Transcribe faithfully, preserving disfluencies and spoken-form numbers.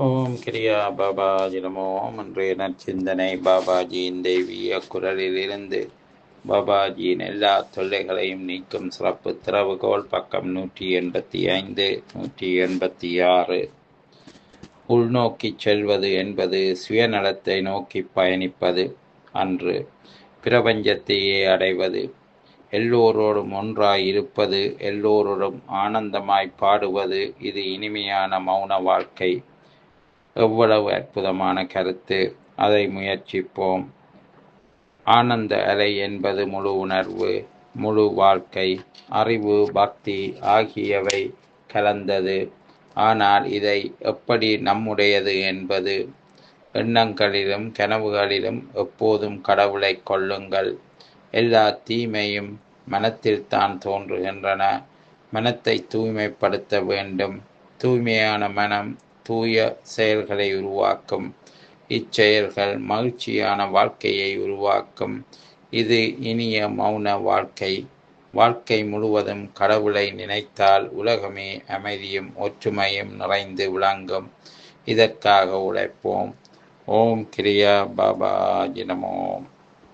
ஓம் கிரியா பாபாஜி நமோ. இன்றைய நற்சிந்தனை பாபாஜியின் தெய்வீக குரலிலிருந்து. பாபாஜியின் எல்லா தொல்லைகளையும் நீக்கும் சிறப்பு திறவுகோல், பக்கம் நூற்றி எண்பத்தி ஐந்து நூற்றி எண்பத்தி ஆறு. உள்நோக்கி செல்வது என்பது சுயநலத்தை நோக்கி பயணிப்பது அன்று, பிரபஞ்சத்தையே அடைவது. எல்லோரோடும் ஒன்றாய் இருப்பது, எல்லோரோடும் ஆனந்தமாய் பாடுவது, இது இனிமையான மௌன வாழ்க்கை. எவ்வளவு அற்புதமான கருத்து! அதை முயற்சிப்போம். ஆனந்த அலை என்பது முழு உணர்வு, முழு வாழ்க்கை, அறிவு, பக்தி ஆகியவை கலந்தது. ஆனால் இதை எப்படி நம்முடையது என்பது? எண்ணங்களிலும் கனவுகளிலும் எப்போதும் கடவுளை கொள்ளுங்கள். எல்லா தீமையும் மனத்தில்தான் தோன்றுகின்றன. மனத்தை தூய்மைப்படுத்த வேண்டும். தூய்மையான மனம் தூய செயல்களை உருவாக்கும். இச்செயல்கள் மகிழ்ச்சியான வாழ்க்கையை உருவாக்கும். இது இனிய மௌன வாழ்க்கை. வாழ்க்கை முழுவதும் கடவுளை நினைத்தால் உலகமே அமைதியும் ஒற்றுமையும் நிறைந்து விளங்கும். இதற்காக உழைப்போம். ஓம் கிரியா பாபாஜி நமோ.